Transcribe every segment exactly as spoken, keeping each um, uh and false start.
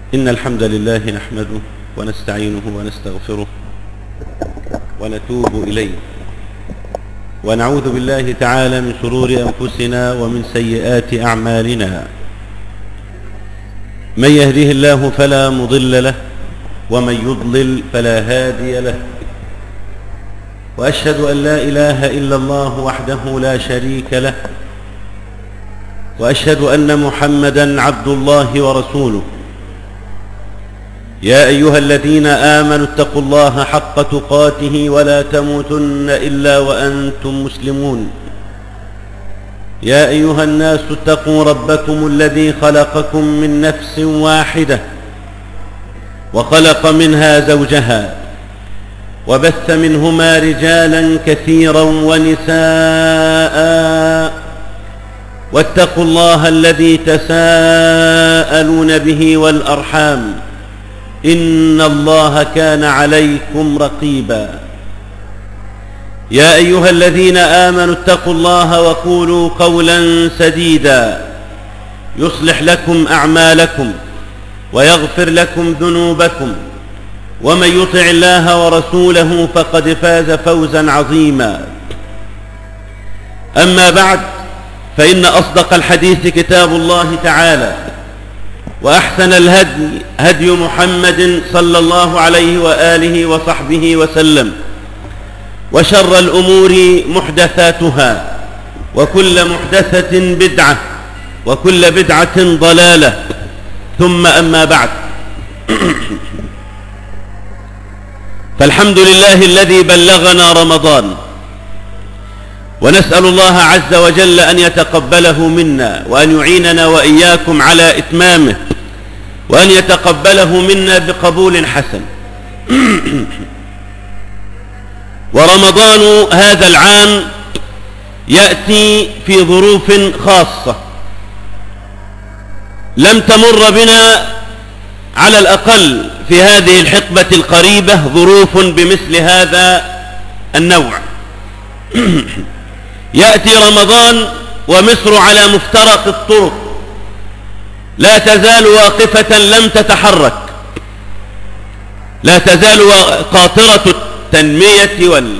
إن الحمد لله نحمده ونستعينه ونستغفره ونتوب إليه، ونعوذ بالله تعالى من شرور أنفسنا ومن سيئات أعمالنا. من يهده الله فلا مضل له، ومن يضلل فلا هادي له. وأشهد أن لا إله إلا الله وحده لا شريك له، وأشهد أن محمدًا عبد الله ورسوله. يا أيها الذين آمنوا اتقوا الله حق تقاته ولا تموتن إلا وأنتم مسلمون. يا أيها الناس اتقوا ربكم الذي خلقكم من نفس واحدة، وخلق منها زوجها، وبث منهما رجالا كثيرا ونساء، واتقوا الله الذي تساءلون به والأرحام، إن الله كان عليكم رقيبا. يا أيها الذين آمنوا اتقوا الله وقولوا قولا سديدا يصلح لكم أعمالكم ويغفر لكم ذنوبكم، ومن يطع الله ورسوله فقد فاز فوزا عظيما. أما بعد، فإن أصدق الحديث كتاب الله تعالى، وأحسن الهدي هدي محمد صلى الله عليه وآله وصحبه وسلم، وشر الأمور محدثاتها، وكل محدثة بدعة، وكل بدعة ضلالة، ثم أما بعد. فالحمد لله الذي بلغنا رمضان، ونسأل الله عز وجل أن يتقبله منا، وأن يعيننا وإياكم على إتمامه، وأن يتقبله منا بقبول حسن. ورمضان هذا العام يأتي في ظروف خاصة لم تمر بنا على الأقل في هذه الحقبة القريبة ظروف بمثل هذا النوع. يأتي رمضان ومصر على مفترق الطرق، لا تزال واقفة لم تتحرك، لا تزال قاطرة التنمية وال...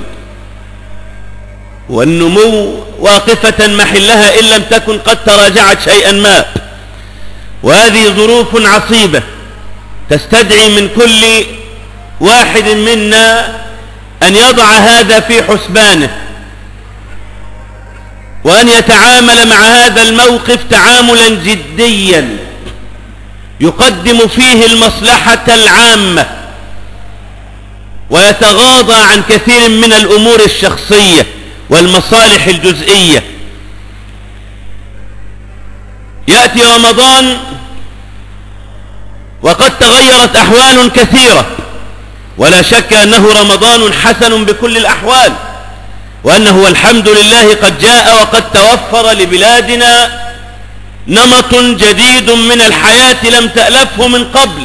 والنمو واقفة محلها إن لم تكن قد تراجعت شيئا ما. وهذه ظروف عصيبة تستدعي من كل واحد منا أن يضع هذا في حسبانه، وأن يتعامل مع هذا الموقف تعاملا جديا يقدم فيه المصلحة العامة، ويتغاضى عن كثير من الأمور الشخصية والمصالح الجزئية. يأتي رمضان وقد تغيرت أحوال كثيرة، ولا شك أنه رمضان حسن بكل الأحوال، وأنه الحمد لله قد جاء وقد توفر لبلادنا نمط جديد من الحياة لم تألفه من قبل.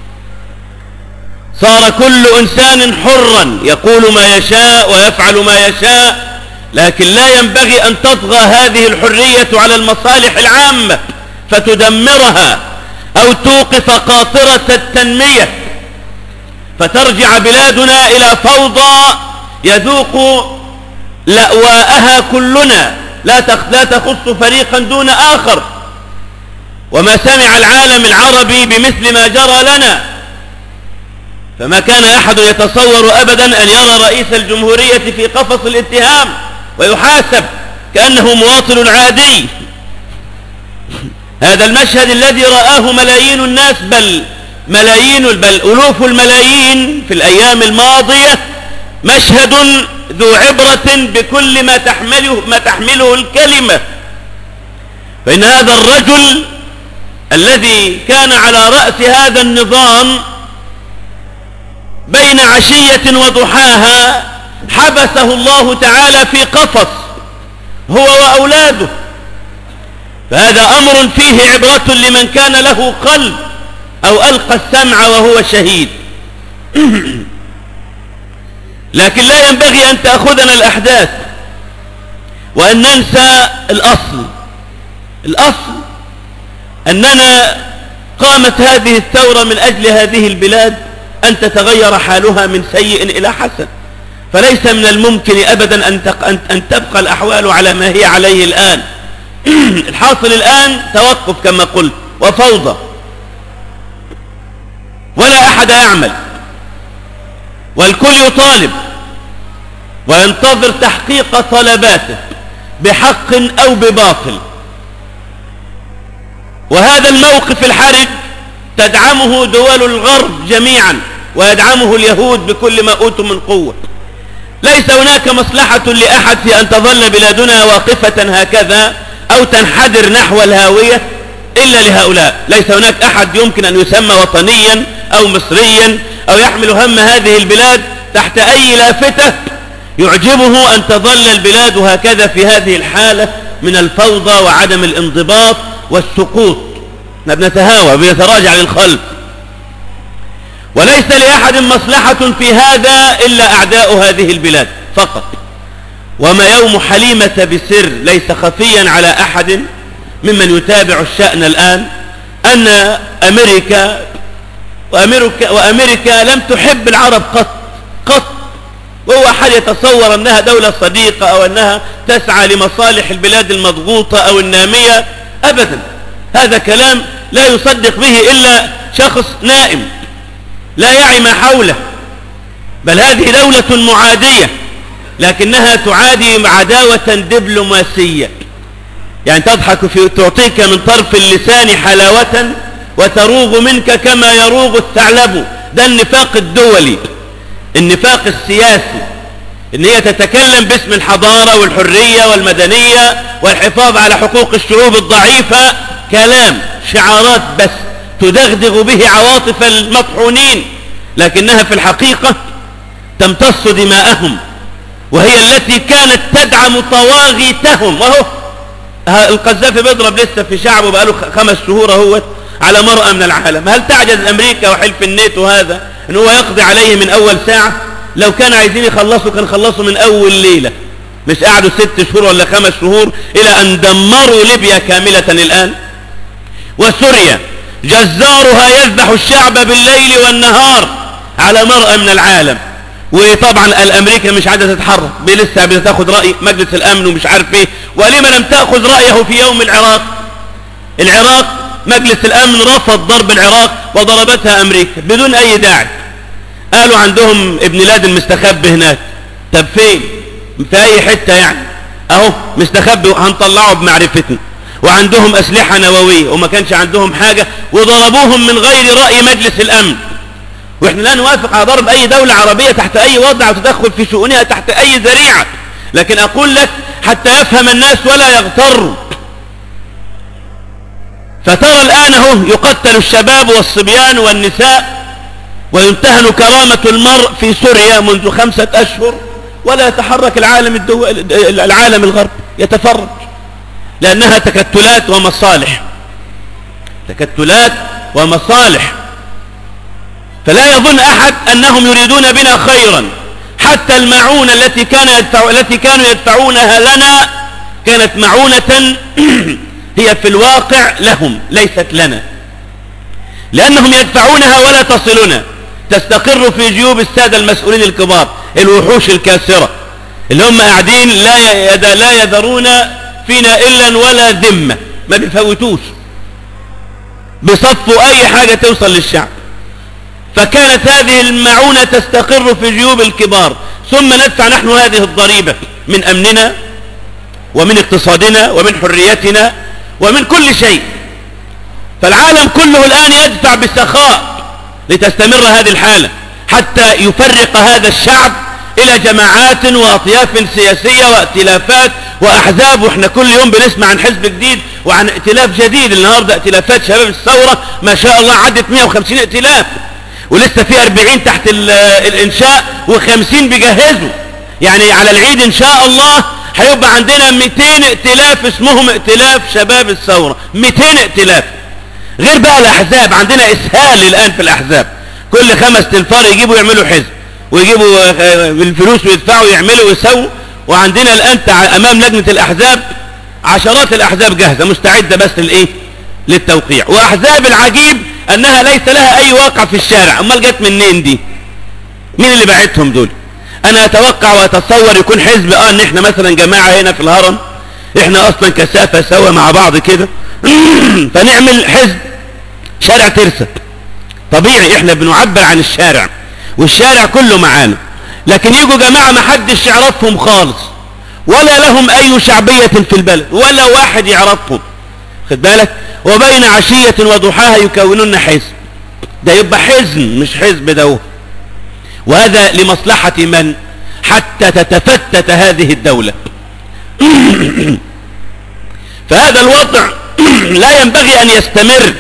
صار كل إنسان حرا يقول ما يشاء ويفعل ما يشاء، لكن لا ينبغي أن تطغى هذه الحرية على المصالح العامة فتدمرها أو توقف قاطرة التنمية، فترجع بلادنا إلى فوضى يذوق لأواءها كلنا، لا تخص فريقا دون آخر. وما سمع العالم العربي بمثل ما جرى لنا، فما كان أحد يتصور أبدا أن يرى رئيس الجمهورية في قفص الاتهام ويحاسب كأنه مواطن عادي. هذا المشهد الذي رآه ملايين الناس، بل ملايين بل ألوف الملايين في الأيام الماضية، مشهد ذو عبرة بكل ما تحمله, ما تحمله الكلمة. فإن هذا الرجل الذي كان على رأس هذا النظام بين عشية وضحاها حبسه الله تعالى في قفص هو وأولاده، فهذا أمر فيه عبرة لمن كان له قلب أو ألقى السمع وهو شهيد. لكن لا ينبغي أن تأخذنا الأحداث وأن ننسى الأصل. الأصل أننا قامت هذه الثورة من أجل هذه البلاد أن تتغير حالها من سيء إلى حسن، فليس من الممكن أبدا أن تبقى الأحوال على ما هي عليه الآن. الحاصل الآن توقف كما قلت وفوضى، ولا أحد يعمل، والكل يطالب وينتظر تحقيق طلباته بحق أو بباطل. وهذا الموقف الحرج تدعمه دول الغرب جميعا، ويدعمه اليهود بكل ما أوتوا من قوة. ليس هناك مصلحة لأحد في أن تظل بلادنا واقفة هكذا أو تنحدر نحو الهاوية إلا لهؤلاء. ليس هناك أحد يمكن أن يسمى وطنيا أو مصريا أو يحمل هم هذه البلاد تحت أي لافتة يعجبه أن تظل البلاد هكذا في هذه الحالة من الفوضى وعدم الانضباط والسقوط. نتهاوى بنتراجع للخلف، وليس لأحد مصلحة في هذا إلا أعداء هذه البلاد فقط. وما يوم حليمة بسر ليس خفيا على أحد ممن يتابع الشأن الآن أن أمريكا وأمريكا, وأمريكا لم تحب العرب قط قط وهو أحد يتصور أنها دولة صديقة أو أنها تسعى لمصالح البلاد المضغوطة أو النامية. أبدا، هذا كلام لا يصدق به إلا شخص نائم لا يعي ما حوله. بل هذه دولة معادية، لكنها تعادي عداوة دبلوماسية، يعني تضحك في تعطيك من طرف اللسان حلاوة وتروغ منك كما يروغ الثعلب. ده النفاق الدولي، النفاق السياسي، ان هي تتكلم باسم الحضارة والحرية والمدنية والحفاظ على حقوق الشعوب الضعيفة، كلام شعارات بس تدغدغ به عواطف المطحونين، لكنها في الحقيقة تمتص دماءهم، وهي التي كانت تدعم طواغيتهم. وهو القذافي بيضرب لسه في شعبه بقاله خمس شهور اهوت على مرأة من العالم. هل تعجز أمريكا وحلف الناتو هذا ان هو يقضي عليه من أول ساعة؟ لو كان عايزين يخلصوا كان خلصوا من أول ليلة، مش قعدوا ست شهور ولا خمس شهور إلى أن دمروا ليبيا كاملة الآن. وسوريا جزارها يذبح الشعب بالليل والنهار على مرأة من العالم. وطبعا الأمريكا مش عايزة تتحرك، لسه بتاخد رأي مجلس الأمن ومش عارف ايه. ولما لم تأخذ رأيه في يوم العراق؟ العراق مجلس الأمن رفض ضرب العراق وضربتها أمريكا بدون أي داعي. قالوا عندهم ابن لادن مستخبي هناك. طب فين؟ في أي حتة يعني؟ أهو مستخبي هنطلعه بمعرفتنا. وعندهم أسلحة نووية وما كانش عندهم حاجة، وضربوهم من غير رأي مجلس الأمن. وإحنا لا نوافق على ضرب أي دولة عربية تحت أي وضع وتدخل في شؤونها تحت أي ذريعة، لكن أقول لك حتى يفهم الناس ولا يغتروا. فترى الآن هو يقتل الشباب والصبيان والنساء وينتهن كرامة المرء في سوريا منذ خمسة أشهر، ولا يتحرك العالم الدول العالم الغرب يتفرج، لأنها تكتلات ومصالح، تكتلات ومصالح. فلا يظن أحد أنهم يريدون بنا خيرا. حتى المعونة التي كان يدفع التي كانوا يدفعونها لنا كانت معونة هي في الواقع لهم ليست لنا، لأنهم يدفعونها ولا تصلنا، تستقر في جيوب السادة المسؤولين الكبار، الوحوش الكاسرة اللي هم قاعدين لا يد لا يذرون فينا إلا ولا ذمة، ما بيفوتوش، بصفوا أي حاجة توصل للشعب. فكانت هذه المعونة تستقر في جيوب الكبار، ثم ندفع نحن هذه الضريبة من أمننا ومن اقتصادنا ومن حريتنا ومن كل شيء. فالعالم كله الآن يدفع بسخاء لتستمر هذه الحالة، حتى يفرق هذا الشعب إلى جماعات وأطياف سياسية وائتلافات وأحزاب. وإحنا كل يوم بنسمع عن حزب جديد وعن ائتلاف جديد. النهاردة ائتلافات شباب الثورة ما شاء الله عدت مئة وخمسين ائتلاف، ولسه في أربعين تحت الإنشاء وخمسين بيجهزوا. يعني على العيد إن شاء الله هيبقى عندنا مئتين ائتلاف اسمهم ائتلاف شباب الثورة، مئتين ائتلاف. غير بقى الأحزاب، عندنا إسهال الآن في الأحزاب، كل خمس تنفار يجيبوا يعملوا حزب ويجيبوا الفلوس ويدفعوا يعملوا ويسووا. وعندنا الآن أمام لجنة الأحزاب عشرات الأحزاب جاهزة مستعدة بس للإيه؟ للتوقيع. وأحزاب العجيب انها ليس لها اي واقع في الشارع. امال جت منين دي؟ مين اللي باعتهم دول؟ انا اتوقع واتصور يكون حزب، اه ان احنا مثلا جماعة هنا في الهرم، احنا اصلا كثافة سوا مع بعض كده فنعمل حزب شارع ترسا. طبيعي احنا بنعبر عن الشارع والشارع كله معانا، لكن يجوا جماعة ما حدش يعرفهم خالص ولا لهم اي شعبية في البلد ولا واحد يعرفهم، خد بالك، وبين عشية وضحاها يكونون حزب. ده يبقى حزن مش حزب ده، وهذا لمصلحة من؟ حتى تتفتت هذه الدولة فهذا الوضع لا ينبغي أن يستمر،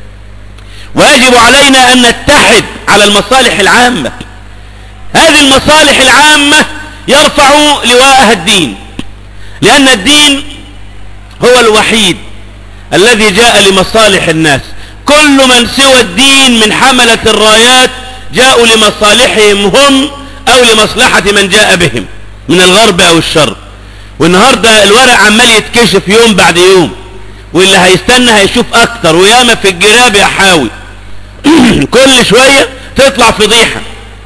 ويجب علينا أن نتحد على المصالح العامة. هذه المصالح العامة يرفع لواءها الدين، لأن الدين هو الوحيد الذي جاء لمصالح الناس. كل من سوى الدين من حملة الرايات جاءوا لمصالحهم هم أو لمصلحة من جاء بهم من الغرب أو الشرق. والنهاردة الورق عمال يتكشف يوم بعد يوم، واللي هيستنى هيشوف أكتر، وياما في الجراب يحاول كل شوية تطلع فضيحة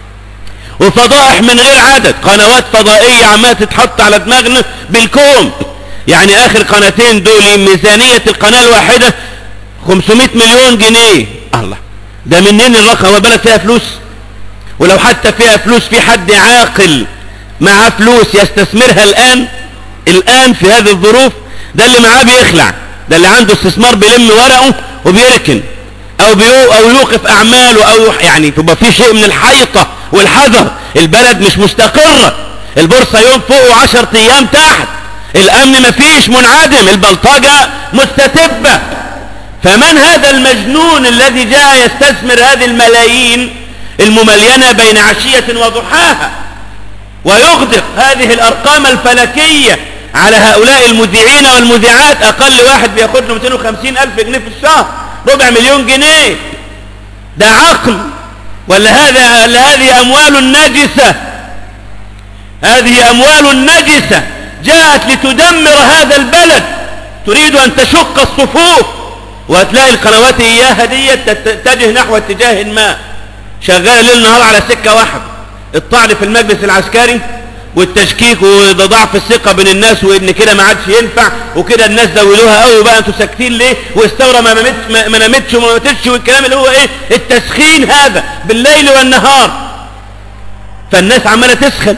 وفضائح من غير عدد، قنوات فضائية عمالة تتحط على دماغنا بالكوم. يعني آخر قناتين دول ميزانية القناة الواحدة خمسمائة مليون جنيه. الله، ده منين الرقم؟ والبلد فيها فلوس؟ ولو حتى فيها فلوس، في حد عاقل معاه فلوس يستثمرها الآن الآن في هذه الظروف؟ ده اللي معاه بيخلع، ده اللي عنده استثمار بيلم ورقه وبيركن أو بيو أو يوقف أعماله، أو يعني تبقى في شيء من الحيطة والحذر. البلد مش مستقرة، البورصة يوم فوق وعشر أيام تحت، الأمن مفيش، منعدم، البلطجة مستتبة. فمن هذا المجنون الذي جاء يستثمر هذه الملايين المملينة بين عشية وضحاها ويغدق هذه الأرقام الفلكية على هؤلاء المذيعين والمذيعات؟ أقل واحد بياخد له مئتين وخمسين ألف جنيه في الشهر، ربع مليون جنيه. ده عقل ولا هذا ولا هذه أموال نجسة؟ هذه أموال نجسة جاءت لتدمر هذا البلد، تريد أن تشق الصفوف. وهتلاقي القنوات إياها دي تتجه نحو اتجاه ما، شغالة ليل نهار على سكة واحدة، الطعن في المجلس العسكري والتشكيك وضعف الثقة بين الناس، وإن كده ما عادش ينفع، وكده الناس زودوها قوي بقى، انتوا ساكتين ليه؟ والثورة ما نامتش ما نامتش وما ماتتش، والكلام اللي هو ايه؟ التسخين هذا بالليل والنهار. فالناس عمالة تسخن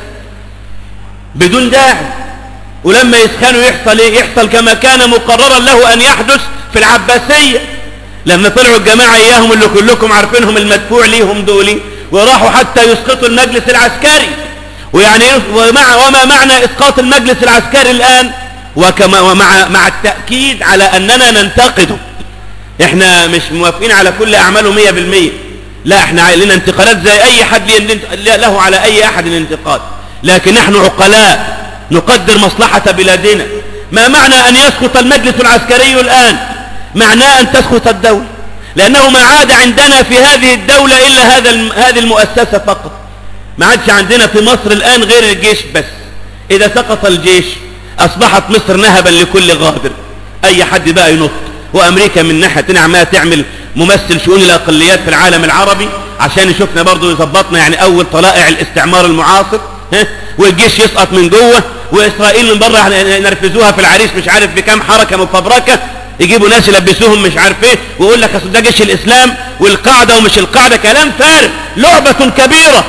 بدون داعي، ولما يسخنوا يحصل ايه؟ يحصل كما كان مقررا له ان يحدث في العباسية، لما طلعوا الجماعة اياهم اللي كلكم عارفينهم المدفوع ليهم دولي، وراحوا حتى يسقطوا المجلس العسكري. ويعني ومع وما معنى اسقاط المجلس العسكري الان؟ وكما ومع مع التأكيد على اننا ننتقده. احنا مش موافقين على كل اعماله مية بالمية، لا، احنا لنا انتقادات زي اي حد له على اي احد الانتقاد، لكن نحن عقلاء نقدر مصلحة بلادنا. ما معنى ان يسقط المجلس العسكري الان؟ معناه ان تسقط الدولة، لانه ما عاد عندنا في هذه الدولة الا هذا هذه المؤسسة فقط. ما عادش عندنا في مصر الان غير الجيش بس. اذا سقط الجيش اصبحت مصر نهبا لكل غادر، اي حد بقى ينط. وامريكا من ناحية عمالة تعمل ممثل شؤون الاقليات في العالم العربي عشان يشوفنا برضو يظبطنا، يعني اول طلائع الاستعمار المعاصر، ها؟ والجيش يسقط من جوه، واسرائيل من بره ينرفزوها في العريش مش عارف بكام حركة مفبركة، يجيبوا ناس يلبسوهم مش عارف ايه، ويقول لك اصل ده جيش الاسلام والقاعدة ومش القاعدة. كلام فارغ، لعبة كبيرة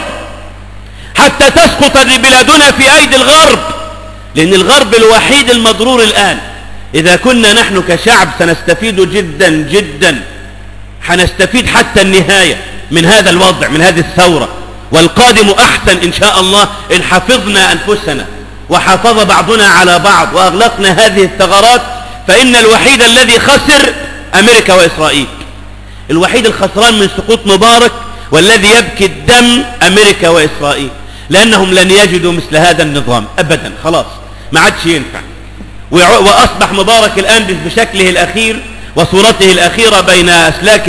حتى تسقط بلادنا في ايدي الغرب، لان الغرب الوحيد المضرور الان. اذا كنا نحن كشعب سنستفيد جدا جدا، حنستفيد حتى النهاية من هذا الوضع، من هذه الثورة، والقادم احسن ان شاء الله ان حفظنا انفسنا وحافظ بعضنا على بعض واغلقنا هذه الثغرات. فان الوحيد الذي خسر امريكا واسرائيل، الوحيد الخسران من سقوط مبارك والذي يبكي الدم امريكا واسرائيل، لانهم لن يجدوا مثل هذا النظام ابدا، خلاص ما عادش ينفع. واصبح مبارك الان بشكله الاخير وصورته الاخيرة بين اسلاك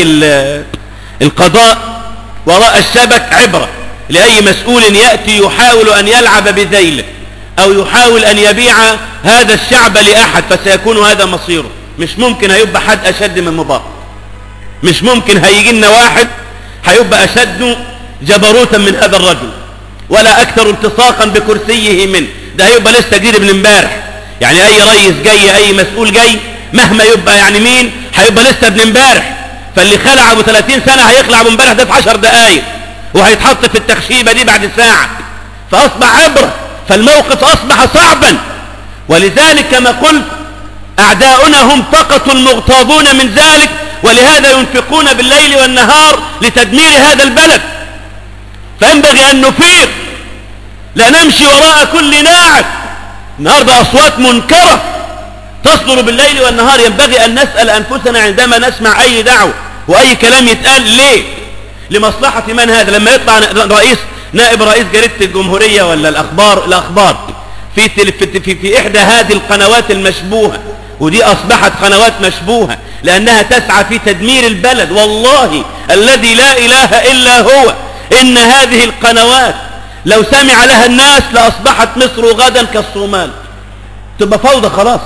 القضاء وراء الشبك عبرة لأي مسؤول يأتي يحاول أن يلعب بذيله أو يحاول أن يبيع هذا الشعب لأحد، فسيكون هذا مصيره. مش ممكن هيبقى حد أشد من مبارك، مش ممكن هيجي لنا واحد هيبقى أشد جبروتا من هذا الرجل ولا أكثر التصاقا بكرسيه منه. ده هيبقى لسه جديد من امبارح. يعني أي رئيس جاي أي مسؤول جاي مهما يبقى يعني مين هيبقى لسه ابن امبارح. فاللي خلع ابو ثلاثين سنة هيخلع ابو امبارح ده في عشر دقايق وهيتحط في التخشيبة دي بعد ساعة. فأصبح عبرة. فالموقف أصبح صعبا. ولذلك كما قلت أعداؤنا هم فقط المغتاظون من ذلك، ولهذا ينفقون بالليل والنهار لتدمير هذا البلد. فينبغي أن نفيق، لا نمشي وراء كل ناعم. النهاردة أصوات منكرة تصدر بالليل والنهار. ينبغي أن نسأل أنفسنا عندما نسمع أي دعوة وأي كلام يتقال ليه؟ لمصلحة من هذا؟ لما يطلع رئيس نائب رئيس جريدة الجمهورية ولا الأخبار الأخبار في, في, في, في إحدى هذه القنوات المشبوهة، ودي أصبحت قنوات مشبوهة لأنها تسعى في تدمير البلد، والله الذي لا إله إلا هو إن هذه القنوات لو سمع لها الناس لأصبحت مصر غدا كالصومال، تبقى فوضى خلاص.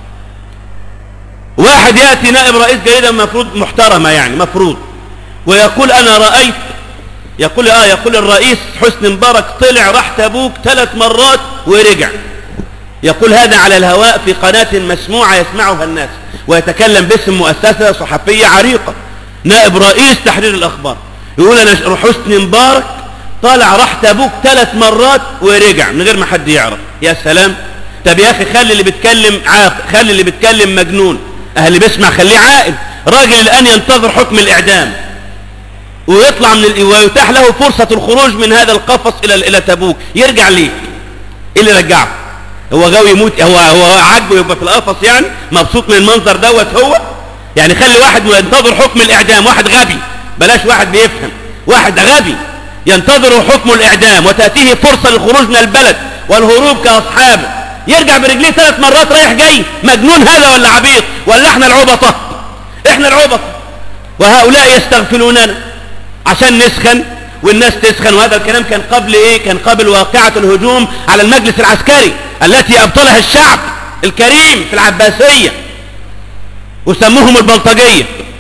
واحد يأتي نائب رئيس جريدة مفروض محترمة يعني مفروض ويقول أنا رأيت، يقول آه يقول الرئيس حسني مبارك طلع راح تبوك ثلاث مرات ورجع. يقول هذا على الهواء في قناة مسموعة يسمعها الناس، ويتكلم باسم مؤسسة صحفية عريقة، نائب رئيس تحرير الأخبار، يقول أنا حسني مبارك طلع راح تبوك ثلاث مرات ورجع من غير ما حد يعرف. يا سلام. طب يا أخي خلي اللي بيتكلم عاقل، خلي اللي بيتكلم مجنون، أهل اللي بيسمع خليه عاقل. راجل الآن ينتظر حكم الإعدام ويطلع من ال... ويتاح له فرصة الخروج من هذا القفص إلى إلى تبوك، يرجع ليه؟ إيه اللي رجعه؟ هو غاوي يموت؟ هو هو عاجبه يبقى في القفص يعني؟ مبسوط من المنظر دوت هو؟ يعني خلي واحد ينتظر حكم الإعدام، واحد غبي، بلاش واحد بيفهم، واحد غبي ينتظر حكم الإعدام وتأتيه فرصة للخروج من البلد والهروب كأصحابه، يرجع برجليه ثلاث مرات رايح جاي. مجنون هذا ولا عبيط؟ ولا احنا العبطة؟ احنا العبطة. وهؤلاء يستغفلوننا عشان نسخن والناس تسخن. وهذا الكلام كان قبل ايه؟ كان قبل واقعة الهجوم على المجلس العسكري التي ابطلها الشعب الكريم في العباسية وسموهم البلطجية.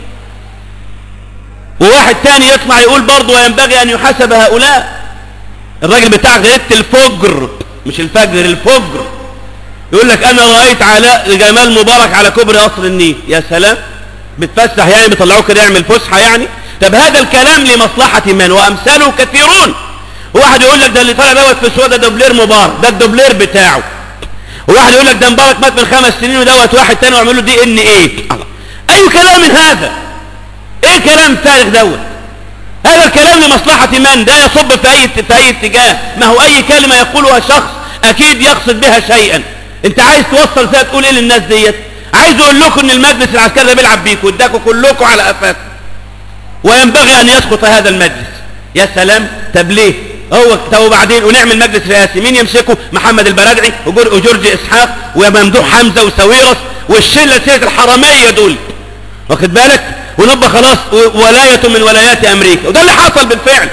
وواحد تاني يطلع يقول برضه وينبغي ان يحاسب هؤلاء. الراجل بتاع جريدة الفجر، مش الفجر، الفجر، يقول لك انا رأيت علاء جمال مبارك على كوبري قصر النيل. يا سلام. بتفسح يعني؟ بيطلعوه كده يعمل فسحة يعني؟ طب هذا الكلام لمصلحة من؟ وامثاله كثيرون. واحد يقول لك ده اللي طالع دوت في السوق ده دوبلير مبارك، ده الدوبلير بتاعه. وواحد يقول لك ده مبارك مات من خمس سنين ودوت واحد تاني وعمل له دي ان ايه. اي كلام من هذا؟ ايه كلام فارغ دوت؟ هذا الكلام لمصلحة من؟ ده يصب في اي في اي اتجاه. ما هو اي كلمة يقولها شخص اكيد يقصد بها شيئا. انت عايز توصل فيها تقول ايه للناس ديت؟ عايز اقول لكم ان المجلس العسكري ده بيلعب بيكم واداكم كلكم على قفاكم، وينبغي ان يسقط هذا المجلس. يا سلام. طب ليه؟ هو طب وبعدين ونعمل مجلس رئاسي مين يمسكه؟ محمد البرادعي وجورج اسحاق وممدوح حمزه وساويرس والشله سيره الحراميه دول، واخد بالك؟ ونبقى خلاص ولايه من ولايات امريكا. وده اللي حصل بالفعل.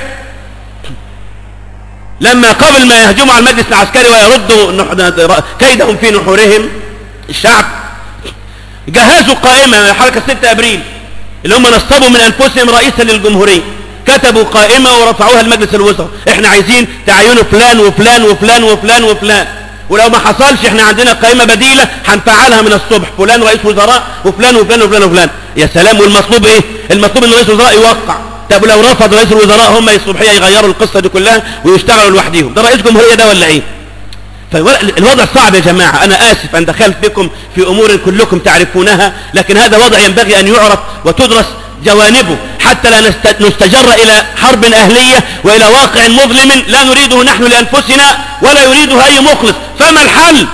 لما قبل ما يهجموا على المجلس العسكري ويردوا كيدهم في نحورهم الشعب، جهزوا قائمة حركة ستة أبريل اللي هم نصبوا من أنفسهم رئيسا للجمهورية، كتبوا قائمة ورفعوها لمجلس الوزراء، احنا عايزين تعينوا فلان وفلان وفلان وفلان وفلان، ولو ما حصلش احنا عندنا قائمة بديلة هنفعلها من الصبح، فلان رئيس وزراء وفلان وفلان وفلان وفلان. يا سلام. والمطلوب ايه؟ المطلوب ان رئيس الوزراء يوقع. طب لو رفض رئيس الوزراء هم الصبحية يغيروا القصة دي كلها ويشتغلوا لوحديهم، ده رئيس جمهورية ده ولا ايه؟ فالوضع صعب يا جماعة. أنا آسف أن دخلت بكم في أمور كلكم تعرفونها، لكن هذا وضع ينبغي أن يعرف وتدرس جوانبه حتى لا نستجر إلى حرب أهلية وإلى واقع مظلم لا نريده نحن لأنفسنا ولا يريده أي مخلص. فما الحل؟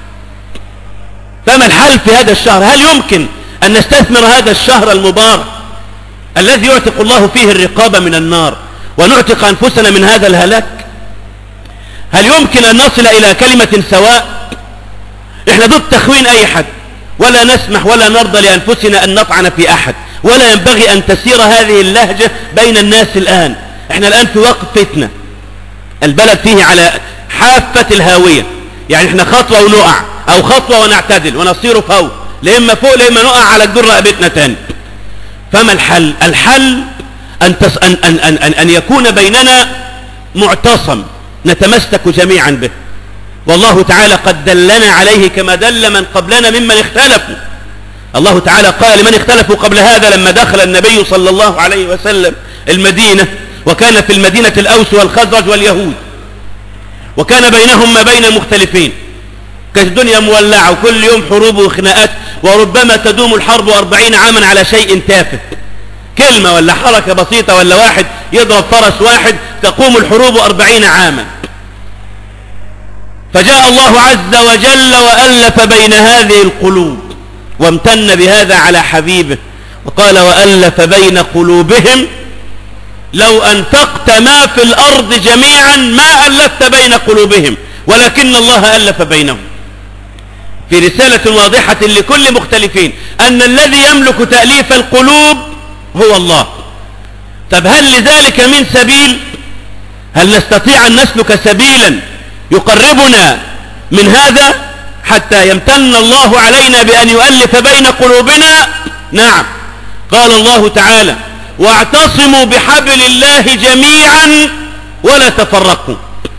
فما الحل في هذا الشهر؟ هل يمكن أن نستثمر هذا الشهر المبارك الذي يعتق الله فيه الرقاب من النار ونعتق أنفسنا من هذا الهلاك؟ هل يمكن أن نصل إلى كلمة سواء؟ إحنا ضد تخوين أي حد، ولا نسمح ولا نرضى لأنفسنا أن نطعن في أحد، ولا ينبغي أن تسير هذه اللهجة بين الناس الآن. إحنا الآن في وقت فتنة، البلد فيه على حافة الهاوية، يعني إحنا خطوة ونقع أو خطوة ونعتدل ونصير فوق، لإما فوق لإما نقع على الجر رقبتنا تاني. فما الحل؟ الحل أن, تس أن, أن, أن, أن, أن يكون بيننا معتصم نتمسك جميعا به، والله تعالى قد دلنا عليه كما دل من قبلنا ممن اختلفوا. الله تعالى قال لمن اختلفوا قبل هذا لما دخل النبي صلى الله عليه وسلم المدينة، وكان في المدينة الأوس والخزرج واليهود، وكان بينهم ما بين مختلفين، كانت الدنيا مولعة وكل يوم حروب وخناقات، وربما تدوم الحرب أربعين عاما على شيء تافه، كلمة ولا حركة بسيطة ولا واحد يضرب فرس واحد تقوم الحروب أربعين عاما. فجاء الله عز وجل وألف بين هذه القلوب، وامتن بهذا على حبيبه وقال وألف بين قلوبهم لو أنفقت ما في الأرض جميعا ما ألفت بين قلوبهم ولكن الله ألف بينهم، في رسالة واضحة لكل مختلفين أن الذي يملك تأليف القلوب هو الله. طب هل لذلك من سبيل؟ هل نستطيع أن نسلك سبيلا يقربنا من هذا حتى يمتن الله علينا بأن يؤلف بين قلوبنا؟ نعم، قال الله تعالى واعتصموا بحبل الله جميعا ولا تفرقوا،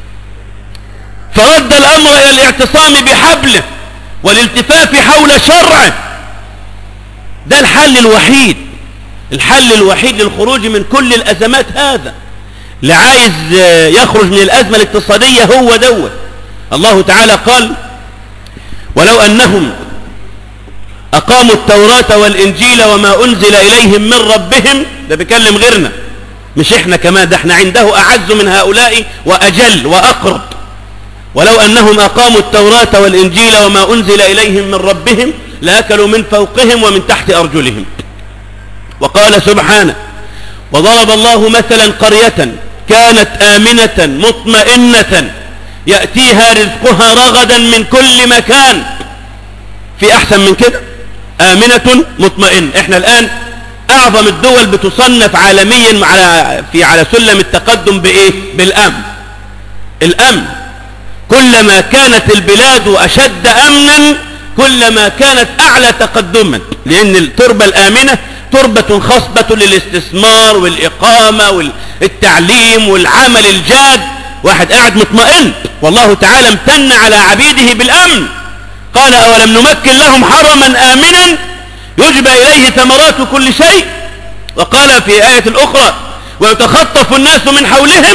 فرد الأمر إلى الاعتصام بحبله والالتفاف حول شرعه. ده الحل الوحيد، الحل الوحيد للخروج من كل الأزمات. هذا اللي عايز يخرج من الأزمة الاقتصادية هو دوت. الله تعالى قال ولو أنهم أقاموا التوراة والإنجيل وما أنزل إليهم من ربهم، ده بيكلم غيرنا مش إحنا كمان، ده إحنا عنده أعز من هؤلاء وأجل وأقرب. ولو أنهم أقاموا التوراة والإنجيل وما أنزل إليهم من ربهم لأكلوا من فوقهم ومن تحت أرجلهم. وقال سبحانه وضرب الله مثلا قرية كانت آمنة مطمئنة يأتيها رزقها رغدا من كل مكان. في أحسن من كده؟ آمنة مطمئنة. إحنا الآن أعظم الدول بتصنف عالميا على في على سلم التقدم بإيه؟ بالأمن. الأمن كلما كانت البلاد أشد أمنا كلما كانت أعلى تقدما، لأن التربة الآمنة تربة خصبة للاستثمار والإقامة والتعليم والعمل الجاد. واحد قاعد مطمئن، والله تعالى امتن على عبيده بالأمن. قال أولم نمكن لهم حرما آمنا يجبى إليه ثمرات كل شيء. وقال في آية أخرى ويتخطف الناس من حولهم.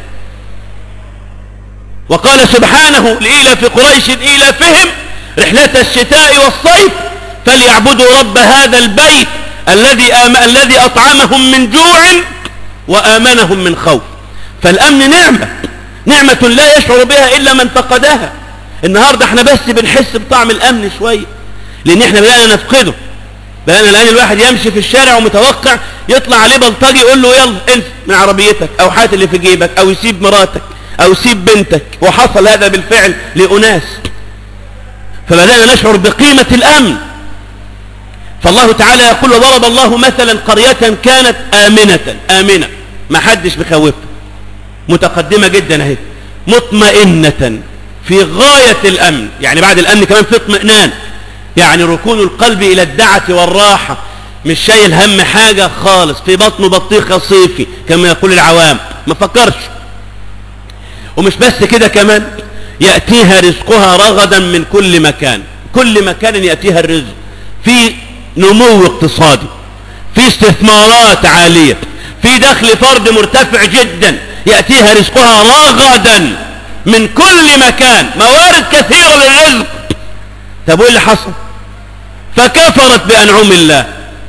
وقال سبحانه لإيلاف قريش إيلافهم رحلة الشتاء والصيف فليعبدوا رب هذا البيت الذي آم... الذي أطعمهم من جوع وآمنهم من خوف. فالأمن نعمة، نعمة لا يشعر بها إلا من فقدها. النهاردة احنا بس بنحس بطعم الأمن شوية، لأن احنا بدأنا نفقده. بدأنا الآن الواحد يمشي في الشارع ومتوقع يطلع عليه بلطجي يقول له يلا انت من عربيتك أو هات اللي في جيبك أو يسيب مراتك أو يسيب بنتك. وحصل هذا بالفعل لأناس. فبدأنا نشعر بقيمة الأمن. فالله تعالى يقول وضرب الله مثلا قرية كانت آمنة آمنة ما حدش بخوفها، متقدمة جدا اهي، مطمئنة في غاية الأمن. يعني بعد الأمن كمان في اطمئنان، يعني ركون القلب إلى الدعة والراحة، مش شايل هم حاجة خالص، في بطنه بطيخة صيفي كما يقول العوام، ما فكرش. ومش بس كده كمان، يأتيها رزقها رغدا من كل مكان، كل مكان يأتيها الرزق، في نمو اقتصادي، في استثمارات عالية، في دخل فرد مرتفع جدا، يأتيها رزقها رغدا من كل مكان، موارد كثيرة للرزق. طب ايه اللي حصل؟ فكفرت بأنعم الله،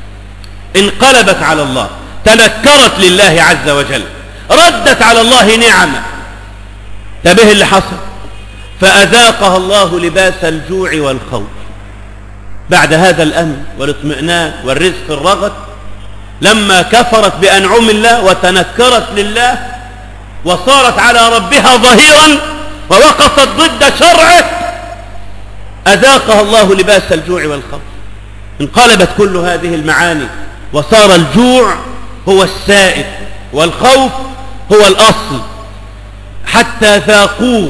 انقلبت على الله، تنكرت لله عز وجل، ردت على الله نعمة. طب ايه اللي حصل؟ فأذاقها الله لباس الجوع والخوف. بعد هذا الأمن والاطمئنان والرزق الرغد، لما كفرت بأنعم الله وتنكرت لله وصارت على ربها ظهيرا ووقفت ضد شرعه، أذاقها الله لباس الجوع والخوف. انقلبت كل هذه المعاني وصار الجوع هو السائد والخوف هو الأصل، حتى ذاقوه.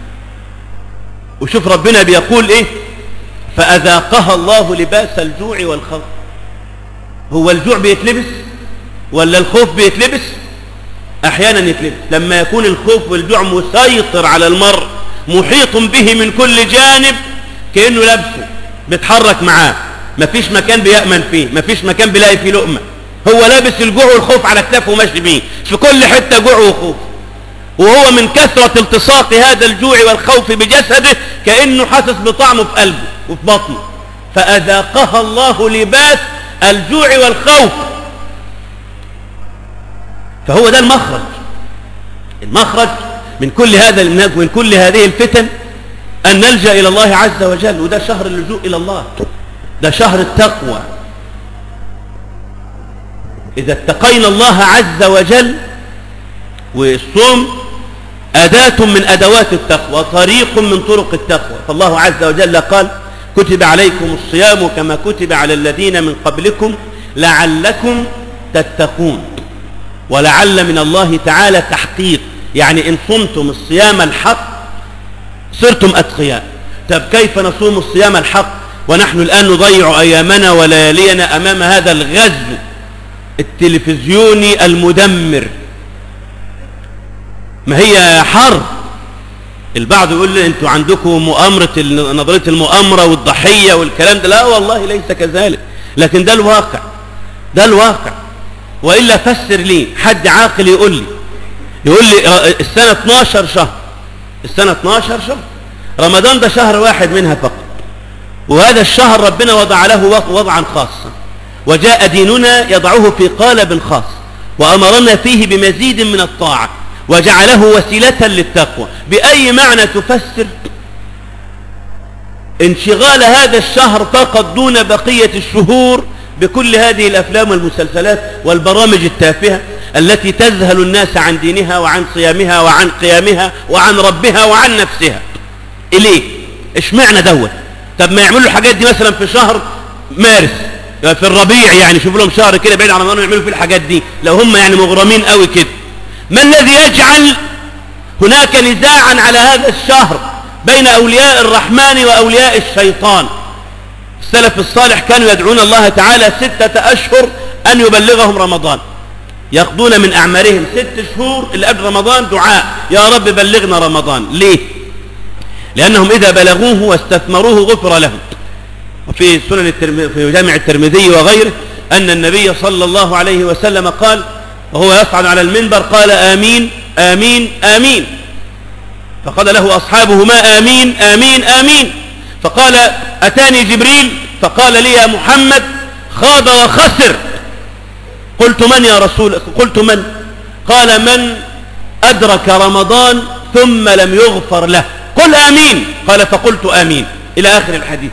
وشوف ربنا بيقول ايه؟ فأذاقها الله لباس الجوع والخوف. هو الجوع بيتلبس ولا الخوف بيتلبس؟ احيانا يتلبس، لما يكون الخوف والجوع مسيطر على المرء محيط به من كل جانب، كأنه لابسه بيتحرك معاه، مفيش مكان بيأمن فيه، مفيش مكان بيلاقي فيه لقمة، هو لابس الجوع والخوف على كتافه وماشي بيه في كل حتة جوع وخوف، وهو من كثرة التصاق هذا الجوع والخوف بجسده كأنه حاسس بطعمه في قلبه وفي بطنه، فأذاقها الله لباس الجوع والخوف. فهو ده المخرج، المخرج من كل هذا من كل هذه الفتن أن نلجأ إلى الله عز وجل، وده شهر اللجوء إلى الله، ده شهر التقوى. إذا اتقينا الله عز وجل، والصوم أداة من أدوات التقوى، طريق من طرق التقوى، فالله عز وجل قال كتب عليكم الصيام كما كتب على الذين من قبلكم لعلكم تتقون. ولعل من الله تعالى تحقيق، يعني إن صمتم الصيام الحق صرتم أتقياء. طب كيف نصوم الصيام الحق ونحن الآن نضيع أيامنا وليالينا أمام هذا الغزو التلفزيوني المدمر؟ ما هي حرب. البعض يقول لي انتوا عندكم مؤامرة، نظرية المؤامرة والضحية والكلام ده. لا والله ليس كذلك، لكن ده الواقع، ده الواقع. وإلا فسر لي حد عاقل يقول لي يقول لي السنة اثناشر شهر، السنة اثناشر شهر، رمضان ده شهر واحد منها فقط، وهذا الشهر ربنا وضع له وضعا خاصا، وجاء ديننا يضعه في قالب خاص، وأمرنا فيه بمزيد من الطاعة، وجعله وسيلة للتقوى. بأي معنى تفسر انشغال هذا الشهر فقط دون بقية الشهور بكل هذه الأفلام والمسلسلات والبرامج التافهة التي تذهل الناس عن دينها وعن صيامها وعن قيامها وعن ربها وعن نفسها؟ إليه إيش معنى دوت؟ طب ما يعملوا الحاجات دي مثلا في شهر مارس، في الربيع، يعني شوفوا لهم شهر كده بعيد عن رمضان ويعملوا فيه الحاجات دي لو هم يعني مغرمين قوي كده. ما الذي يجعل هناك نزاعا على هذا الشهر بين أولياء الرحمن وأولياء الشيطان؟ السلف الصالح كانوا يدعون الله تعالى ستة أشهر أن يبلغهم رمضان، يقضون من أعمارهم ست شهور اللي قبل رمضان دعاء يا رب بلغنا رمضان. ليه؟ لأنهم إذا بلغوه واستثمروه غفر لهم. وفي سنن الترمذي في جامع الترمذي وغيره أن النبي صلى الله عليه وسلم قال وهو يصعد على المنبر قال آمين آمين آمين، فقال له أصحابه ما آمين آمين آمين، فقال أتاني جبريل فقال لي يا محمد خاب وخسر. قلت من يا رسول؟ قلت من؟ قال من أدرك رمضان ثم لم يغفر له. قل آمين. قال فقلت آمين إلى آخر الحديث.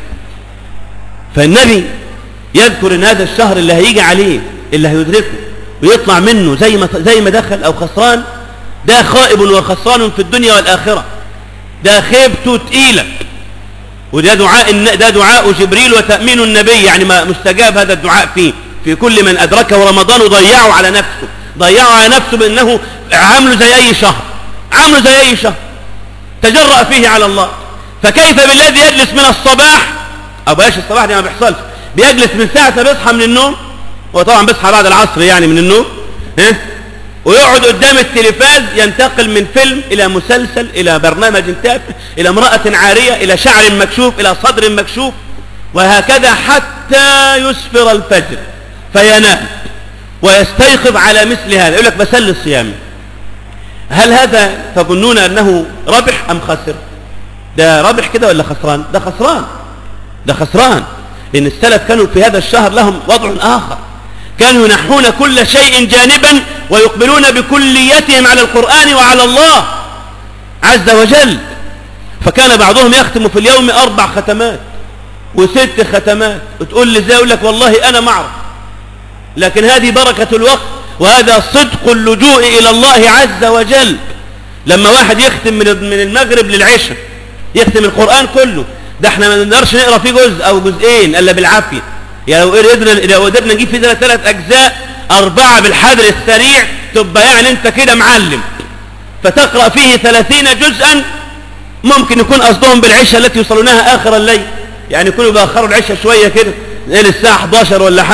فالنبي يذكر ان هذا الشهر اللي هيجي عليه اللي هيدركه ويطلع منه زي ما زي ما دخل او خسران، ده خائب وخسران في الدنيا والآخرة، ده خيبته تقيلة. وده دعاء ده دعاء جبريل وتأمين النبي، يعني ما مستجاب هذا الدعاء فيه في كل من أدركه رمضان وضيعه على نفسه، ضيعه على نفسه بأنه عامله زي أي شهر، عامله زي أي شهر تجرأ فيه على الله. فكيف بالذي يجلس من الصباح، أو بلاش الصباح دي ما بيحصلش، بيجلس من ساعة ما بيصحى من النوم، وطبعا بيصحى بعد العصر يعني من النوم، ها، ويقعد قدام التلفاز ينتقل من فيلم إلى مسلسل إلى برنامج تافه إلى امرأة عارية إلى شعر مكشوف إلى صدر مكشوف، وهكذا حتى يسفر الفجر فينام ويستيقظ على مثل هذا. يقول لك بسل الصيام. هل هذا تظنون أنه ربح أم خسر؟ ده ربح كده ولا خسران؟ ده خسران، ده خسران. لأن السلف كانوا في هذا الشهر لهم وضع آخر، كانوا ينحون كل شيء جانبا ويقبلون بكليتهم على القرآن وعلى الله عز وجل. فكان بعضهم يختم في اليوم أربع ختمات وست ختمات، وتقول لي ازاي؟ يقول لك والله أنا معرف، لكن هذه بركة الوقت وهذا صدق اللجوء إلى الله عز وجل. لما واحد يختم من المغرب للعشاء يختم القرآن كله، ده احنا ما نقدرش نقرأ فيه جزء أو جزئين إلا بالعافية. يعني لو قدرنا لو قدرنا نجيب فيه ثلاث أجزاء أربعة بالحذر السريع تبقى يعني أنت كده معلم. فتقرأ فيه ثلاثين جزءا، ممكن يكون قصدهم بالعشاء التي يصلونها آخر الليل، يعني يكونوا بأخروا العشاء شوية كده زي الساعة احداشر ولا حاجة،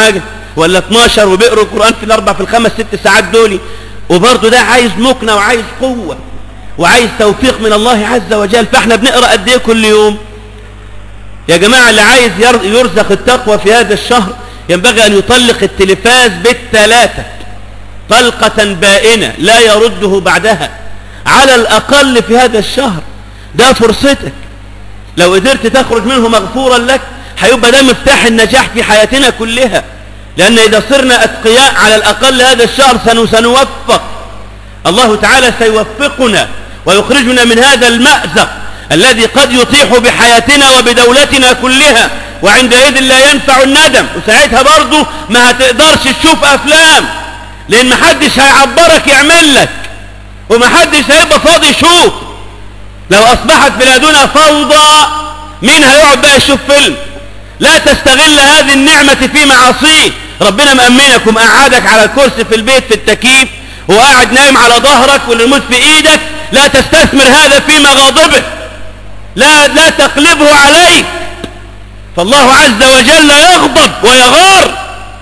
ولا اتناشر وبيقروا القرآن في الأربع في الخمس ست ساعات دول، وبرضه ده عايز مكنة وعايز قوة وعايز توفيق من الله عز وجل. فاحنا بنقرأ قد ايه كل يوم يا جماعة؟ اللي عايز يرزق التقوى في هذا الشهر ينبغي أن يطلق التلفاز بالثلاثة طلقة بائنة لا يرده بعدها على الأقل في هذا الشهر. ده فرصتك، لو قدرت تخرج منه مغفورا لك هيبقى ده مفتاح النجاح في حياتنا كلها. لأن إذا صرنا أتقياء على الأقل هذا الشهر سنوفق، الله تعالى سيوفقنا ويخرجنا من هذا المأزق الذي قد يطيح بحياتنا وبدولتنا كلها، وعندئذ لا ينفع الندم. وساعتها برضو ما هتقدرش تشوف أفلام، لأن محدش هيعبرك يعمل لك، ومحدش هيبقى فاضي يشوف. لو أصبحت بلادنا فوضى مين هيقعد بقى يشوف فيلم؟ لا تستغل هذه النعمة في معاصيه. ربنا مأمنك ومقعدك على الكرسي في البيت في التكييف وقاعد نايم على ظهرك والريموت في ايدك، لا تستثمر هذا في مغاضبه، لا لا تقلبه عليك، فالله عز وجل يغضب ويغار.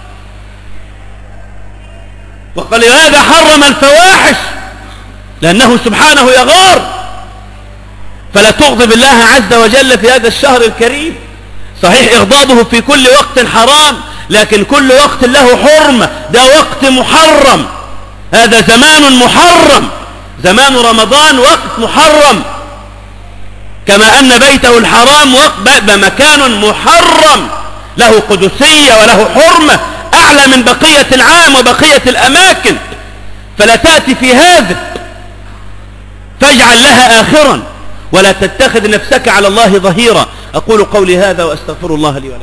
وقال هذا حرم الفواحش لأنه سبحانه يغار. فلا تغضب الله عز وجل في هذا الشهر الكريم. صحيح إغضابه في كل وقت حرام، لكن كل وقت له حرمة. ده وقت محرم، هذا زمان محرم، زمان رمضان وقت محرم، كما أن بيته الحرام مكان محرم له قدسية وله حرمة أعلى من بقية العام وبقية الأماكن. فلا تأتي في هذا، فاجعل لها آخرا ولا تتخذ نفسك على الله ظهيرا. أقول قولي هذا وأستغفر الله لي ولكم.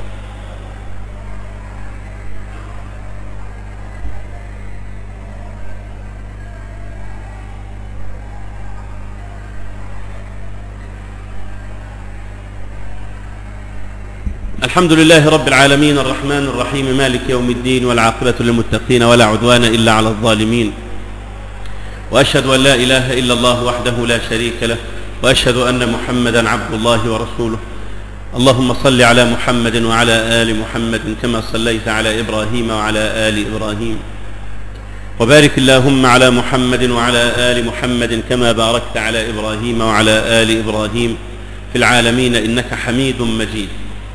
الحمد لله رب العالمين الرحمن الرحيم مالك يوم الدين والعاقبة للمتقين ولا عدوان إلا على الظالمين، وأشهد أن لا إله إلا الله وحده لا شريك له، وأشهد أن محمدا عبد الله ورسوله. اللهم صل على محمد وعلى آل محمد كما صليت على إبراهيم وعلى آل إبراهيم، وبارك اللهم على محمد وعلى آل محمد كما باركت على إبراهيم وعلى آل إبراهيم في العالمين إنك حميد مجيد.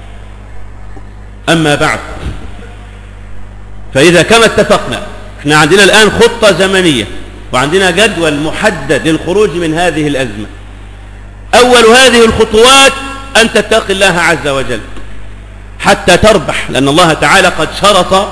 أما بعد، فإذا كما اتفقنا احنا عندنا الآن خطة زمنية وعندنا جدول محدد للخروج من هذه الأزمة. أول هذه الخطوات أن تتقي الله عز وجل حتى تربح، لأن الله تعالى قد شرط